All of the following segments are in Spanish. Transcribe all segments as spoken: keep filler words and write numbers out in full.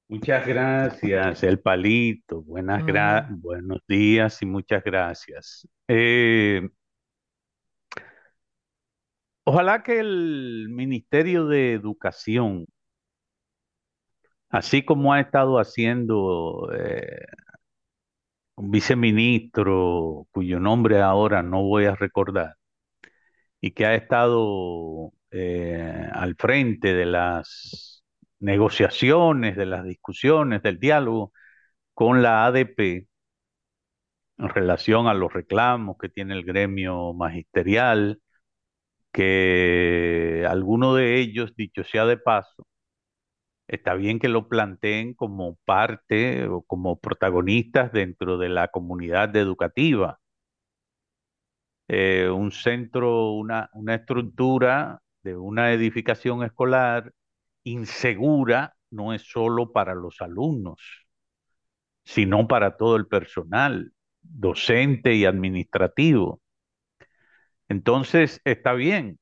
Muchas gracias, el palito. Buenas gra- Hola. buenos días y muchas gracias. Eh, ojalá que el Ministerio de Educación, así como ha estado haciendo eh, un viceministro cuyo nombre ahora no voy a recordar, y que ha estado eh, al frente de las negociaciones, de las discusiones, del diálogo con la A D P, en relación a los reclamos que tiene el gremio magisterial, que alguno de ellos, dicho sea de paso, está bien que lo planteen como parte o como protagonistas dentro de la comunidad educativa. Eh, un centro, una, una estructura de una edificación escolar insegura no es solo para los alumnos, sino para todo el personal docente y administrativo. Entonces, está bien,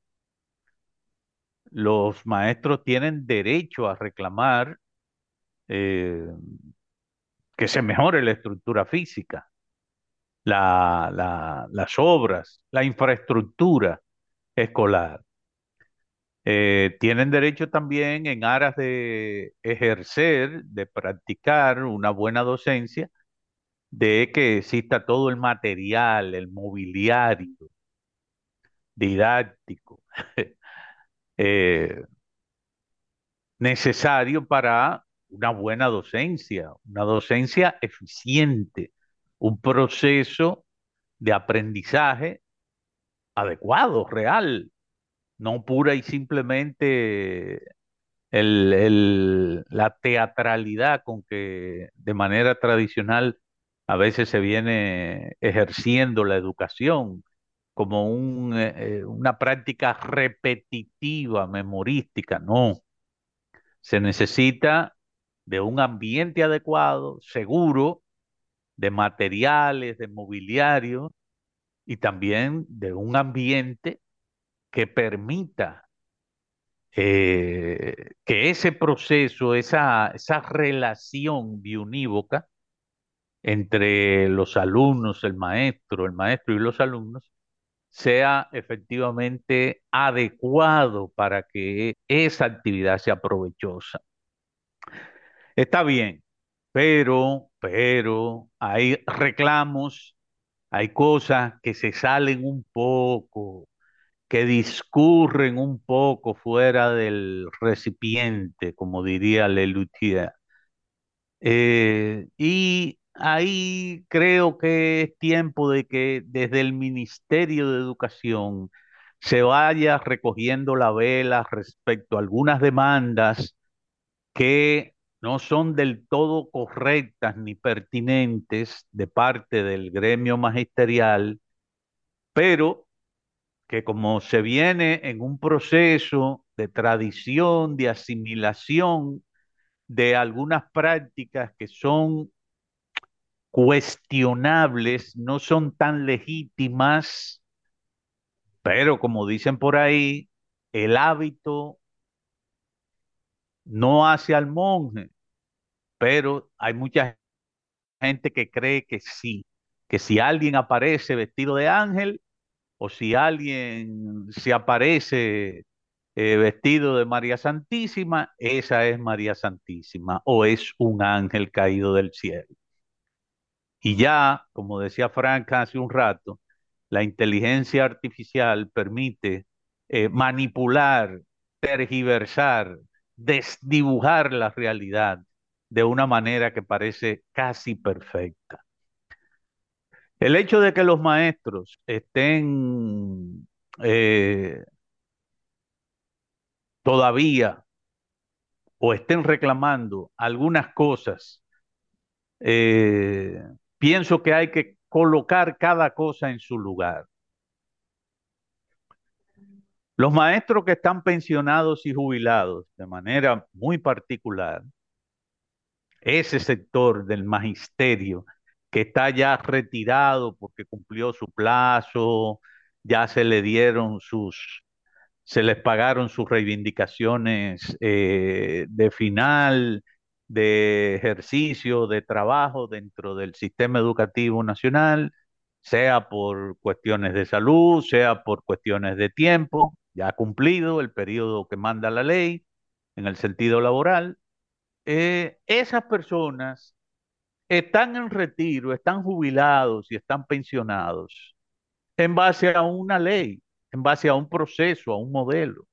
los maestros tienen derecho a reclamar eh, que se mejore la estructura física, la- la- las obras, la infraestructura escolar. Eh, tienen derecho también en aras de ejercer, de practicar una buena docencia, de que exista todo el material, el mobiliario didáctico eh, necesario para una buena docencia, una docencia eficiente, un proceso de aprendizaje adecuado, real, no pura y simplemente el- el- la teatralidad con que de manera tradicional a veces se viene ejerciendo la educación como un, eh, eh, una práctica repetitiva, memorística. No, se necesita de un ambiente adecuado, seguro, de materiales, de mobiliario y también de un ambiente que permita eh, que ese proceso, esa, esa relación biunívoca entre los alumnos, el maestro, el maestro y los alumnos, sea efectivamente adecuado para que esa actividad sea provechosa. Está bien, pero, pero hay reclamos, hay cosas que se salen un poco, que discurren un poco fuera del recipiente, como diría Lelutier. Eh, y ahí creo que es tiempo de que desde el Ministerio de Educación se vaya recogiendo la vela respecto a algunas demandas que no son del todo correctas ni pertinentes de parte del gremio magisterial, pero que como se viene en un proceso de tradición, de asimilación de algunas prácticas que son cuestionables, no son tan legítimas, pero como dicen por ahí, el hábito no hace al monje, pero hay mucha gente que cree que sí, que si alguien aparece vestido de ángel o si alguien se aparece eh, vestido de María Santísima, esa es María Santísima o es un ángel caído del cielo. Y ya, como decía Franca hace un rato, la inteligencia artificial permite eh, manipular, tergiversar, desdibujar la realidad de una manera que parece casi perfecta. El hecho de que los maestros estén eh, todavía o estén reclamando algunas cosas, eh, pienso que hay que colocar cada cosa en su lugar. Los maestros que están pensionados y jubilados de manera muy particular, ese sector del magisterio que está ya retirado porque cumplió su plazo, ya se le dieron sus, se les pagaron sus reivindicaciones eh, de final, de ejercicio, de trabajo dentro del sistema educativo nacional, sea por cuestiones de salud, sea por cuestiones de tiempo, ya ha cumplido el periodo que manda la ley en el sentido laboral. Eh, esas personas están en retiro, están jubilados y están pensionados en base a una ley, en base a un proceso, a un modelo.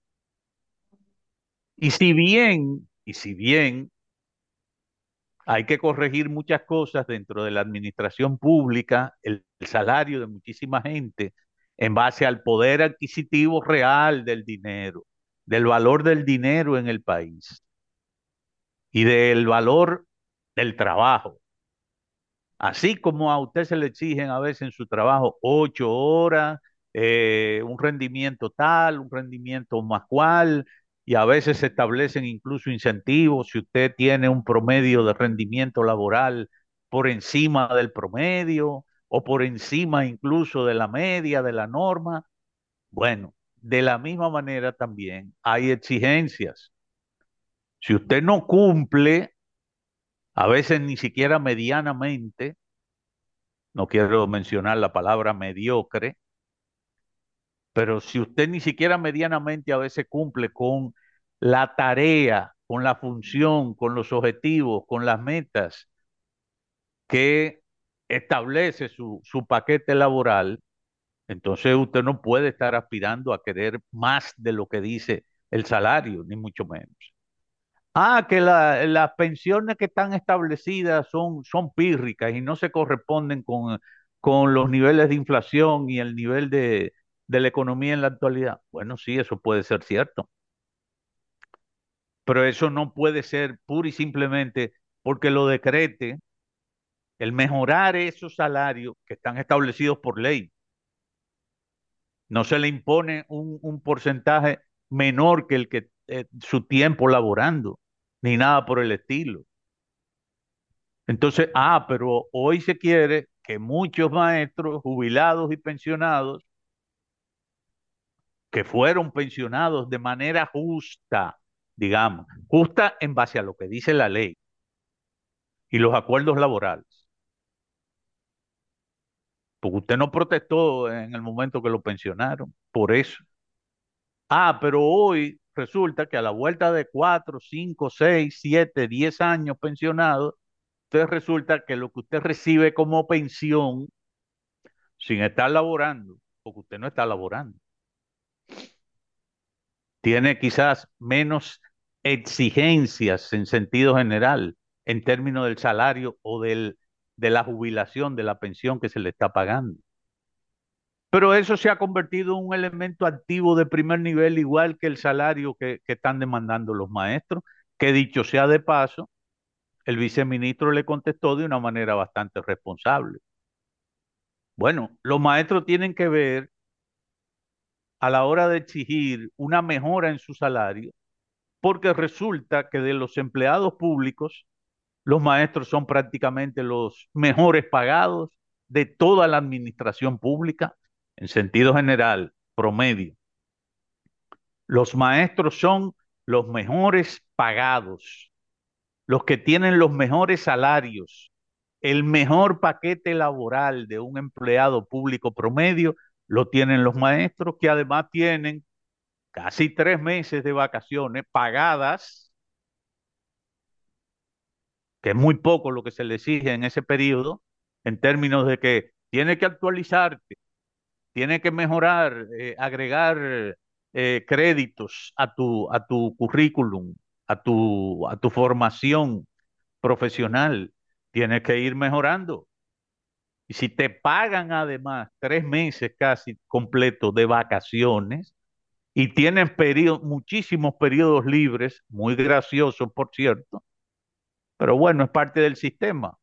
Y si bien, y si bien hay que corregir muchas cosas dentro de la administración pública, el, el salario de muchísima gente en base al poder adquisitivo real del dinero, del valor del dinero en el país y del valor del trabajo. Así como a usted se le exigen a veces en su trabajo ocho horas, eh, un rendimiento tal, un rendimiento más cual, y a veces se establecen incluso incentivos si usted tiene un promedio de rendimiento laboral por encima del promedio o por encima incluso de la media, de la norma. Bueno, de la misma manera también hay exigencias. Si usted no cumple, a veces ni siquiera medianamente, no quiero mencionar la palabra mediocre, pero si usted ni siquiera medianamente a veces cumple con la tarea, con la función, con los objetivos, con las metas que establece su, su paquete laboral, entonces usted no puede estar aspirando a querer más de lo que dice el salario, ni mucho menos. Ah, que la- las pensiones que están establecidas son, son pírricas y no se corresponden con, con los niveles de inflación y el nivel de, de la economía en la actualidad. Bueno, sí, eso puede ser cierto, pero eso no puede ser pura y simplemente porque lo decrete el mejorar esos salarios que están establecidos por ley. No se le impone un, un porcentaje menor que el que eh, su tiempo laborando, ni nada por el estilo. Entonces, ah, pero hoy se quiere que muchos maestros jubilados y pensionados, que fueron pensionados de manera justa, digamos, justa en base a lo que dice la ley y los acuerdos laborales, porque usted no protestó en el momento que lo pensionaron, por eso. Ah, pero hoy resulta que a la vuelta de cuatro, cinco, seis, siete, diez años pensionado, usted resulta que lo que usted recibe como pensión sin estar laborando, porque usted no está laborando. Tiene quizás menos exigencias en sentido general en términos del salario o del, de la jubilación, de la pensión que se le está pagando. Pero eso se ha convertido en un elemento activo de primer nivel, igual que el salario que, que están demandando los maestros, que dicho sea de paso, el viceministro le contestó de una manera bastante responsable. Bueno, los maestros tienen que ver a la hora de exigir una mejora en su salario, porque resulta que de los empleados públicos, los maestros son prácticamente los mejores pagados de toda la administración pública, en sentido general, promedio. Los maestros son los mejores pagados, los que tienen los mejores salarios, el mejor paquete laboral de un empleado público promedio lo tienen los maestros, que además tienen casi tres meses de vacaciones pagadas, que es muy poco lo que se le exige en ese periodo, en términos de que tiene que actualizarte, tiene que mejorar, eh, agregar eh, créditos a tu, a tu currículum, a tu, a tu formación profesional, tienes que ir mejorando. Y si te pagan además tres meses casi completos de vacaciones y tienen perio- muchísimos periodos libres, muy graciosos por cierto, pero bueno, es parte del sistema.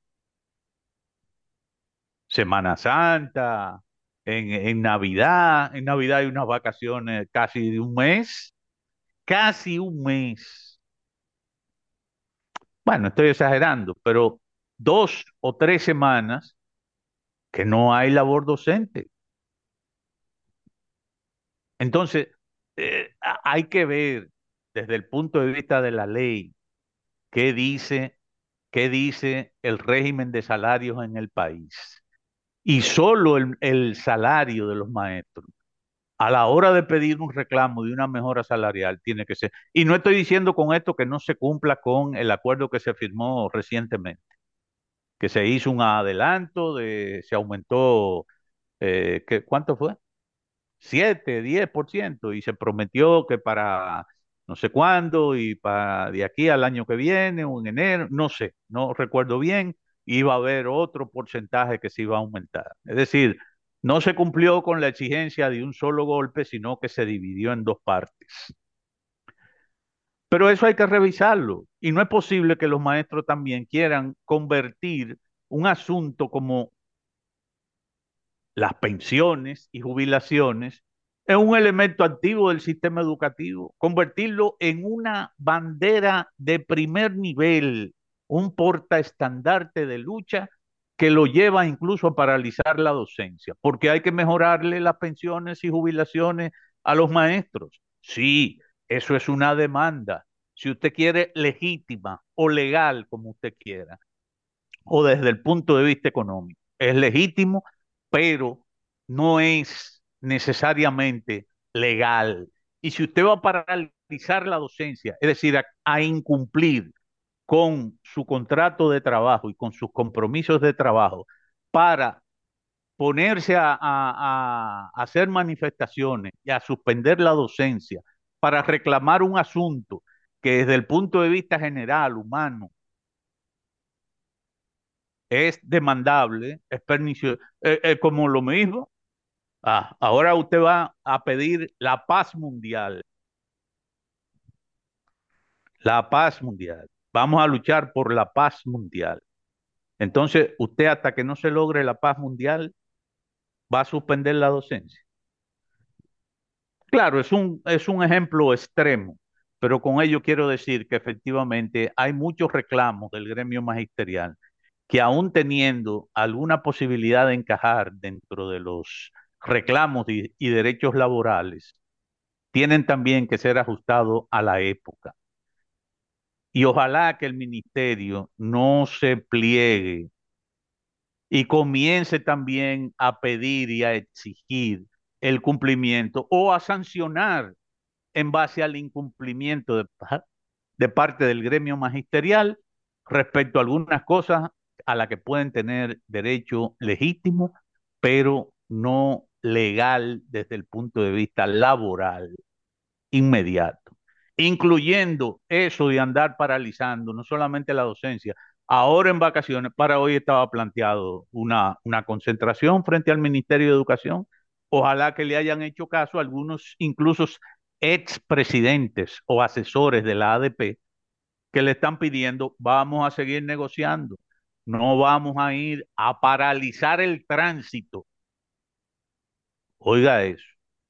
Semana Santa, en, en Navidad, en Navidad hay unas vacaciones casi de un mes, casi un mes. Bueno, estoy exagerando, pero dos o tres semanas que no hay labor docente. Entonces, eh, a- hay que ver desde el punto de vista de la ley qué dice qué dice el régimen de salarios en el país. Y solo el, el salario de los maestros, a la hora de pedir un reclamo de una mejora salarial, tiene que ser. Y no estoy diciendo con esto que no se cumpla con el acuerdo que se firmó recientemente, que se hizo un adelanto, de, se aumentó, eh, ¿qué- ¿cuánto fue? Siete, diez por ciento, y se prometió que para no sé cuándo y para de aquí al año que viene o en enero, no sé, no recuerdo bien, iba a haber otro porcentaje que se iba a aumentar. Es decir, no se cumplió con la exigencia de un solo golpe, sino que se dividió en dos partes. Pero eso hay que revisarlo, y no es posible que los maestros también quieran convertir un asunto como las pensiones y jubilaciones es un elemento activo del sistema educativo, convertirlo en una bandera de primer nivel, un portaestandarte de lucha que lo lleva incluso a paralizar la docencia, porque hay que mejorarle las pensiones y jubilaciones a los maestros. Sí, eso es una demanda, si usted quiere legítima o legal, como usted quiera, o desde el punto de vista económico. Es legítimo, pero no es necesariamente legal. Y si usted va a paralizar la docencia, es decir, a, a incumplir con su contrato de trabajo y con sus compromisos de trabajo para ponerse a, a- a hacer manifestaciones y a suspender la docencia, para reclamar un asunto que desde el punto de vista general, humano, es demandable, es pernicioso, eh, eh, como lo mismo. Ah, ahora usted va a pedir la paz mundial, la paz mundial. Vamos a luchar por la paz mundial. Entonces, usted hasta que no se logre la paz mundial, va a suspender la docencia. Claro, es un, es un ejemplo extremo, pero con ello quiero decir que efectivamente hay muchos reclamos del gremio magisterial que aún teniendo alguna posibilidad de encajar dentro de los reclamos y, y derechos laborales, tienen también que ser ajustados a la época. Y ojalá que el ministerio no se pliegue y comience también a pedir y a exigir el cumplimiento o a sancionar en base al incumplimiento de, de parte del gremio magisterial respecto a algunas cosas a las que pueden tener derecho legítimo, pero no legal desde el punto de vista laboral inmediato, incluyendo eso de andar paralizando no solamente la docencia. Ahora en vacaciones, para hoy estaba planteado una, una concentración frente al Ministerio de Educación. Ojalá que le hayan hecho caso a algunos, incluso expresidentes o asesores de la A D P, que le están pidiendo, vamos a seguir negociando, no vamos a ir a paralizar el tránsito. Oiga eso,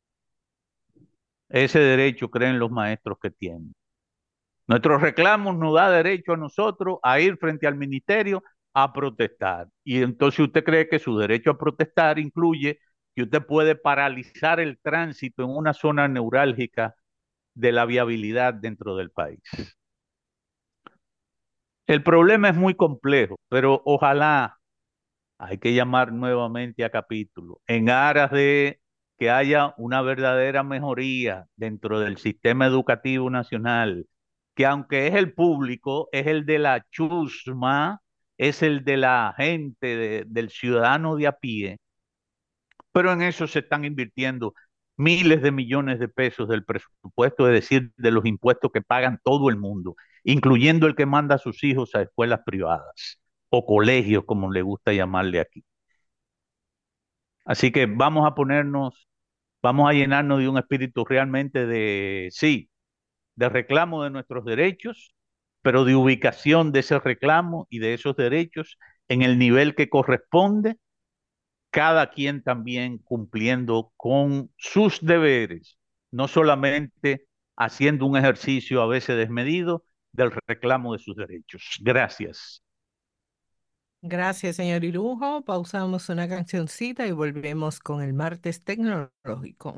ese derecho creen los maestros que tienen. Nuestros reclamos nos da derecho a nosotros a ir frente al ministerio a protestar. Y entonces usted cree que su derecho a protestar incluye que usted puede paralizar el tránsito en una zona neurálgica de la viabilidad dentro del país. El problema es muy complejo, pero ojalá hay que llamar nuevamente a capítulo en aras de que haya una verdadera mejoría dentro del sistema educativo nacional, que aunque es el público, es el de la chusma, es el de la gente, de- del ciudadano de a pie, pero en eso se están invirtiendo miles de millones de pesos del presupuesto, es decir, de los impuestos que pagan todo el mundo, incluyendo el que manda a sus hijos a escuelas privadas o colegios, como le gusta llamarle aquí. Así que vamos a ponernos, vamos a llenarnos de un espíritu realmente de, sí, de reclamo de nuestros derechos, pero de ubicación de ese reclamo y de esos derechos en el nivel que corresponde, cada quien también cumpliendo con sus deberes, no solamente haciendo un ejercicio a veces desmedido del reclamo de sus derechos. Gracias. Gracias, señor Irujo. Pausamos una cancioncita y volvemos con el martes tecnológico.